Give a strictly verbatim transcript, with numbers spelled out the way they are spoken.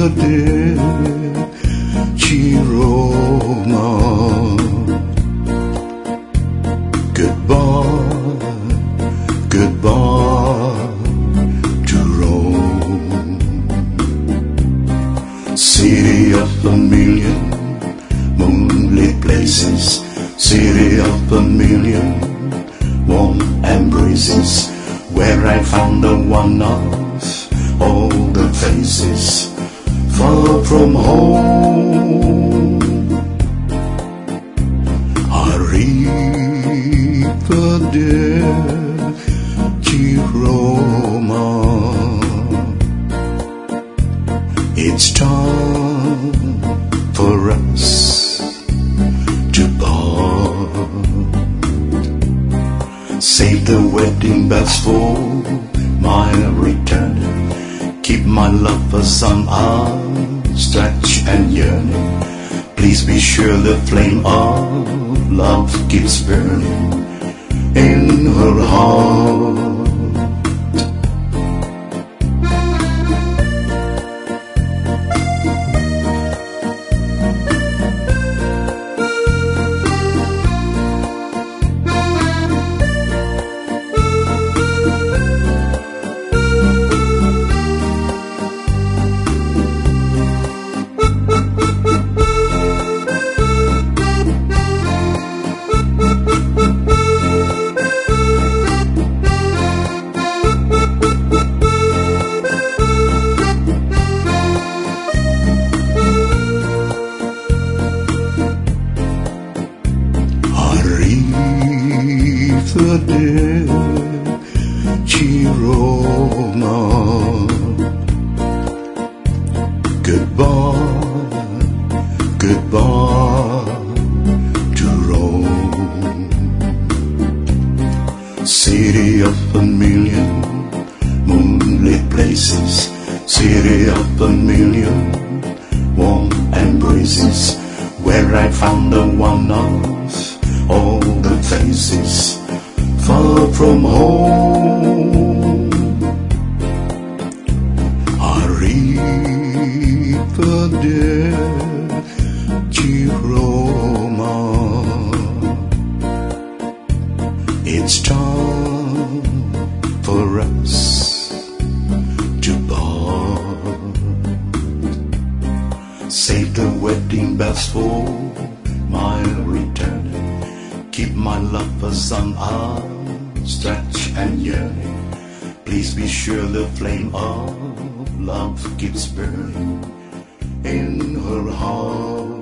dear Chiroma. Goodbye, goodbye to Rome, city of a million moonlit places, city of a million warm embraces, where I found the one of all the faces, far from home. Arriva dear Chiroma, it's time for us to part. Save the wedding bells for my return. Keep my lovers on outstretched and yearning. Please be sure the flame of love keeps burning in her heart. Arriva dear Chiroma, goodbye, goodbye to Rome, city of a million moonlit places, city of a million warm embraces, where I found the one of all the faces, far from home. Arriva dear Chiroma, it's time for us to part. Save the wedding bells for my return. Keep my lovers on outstretched and yearning. Please be sure the flame of love keeps burning in her heart.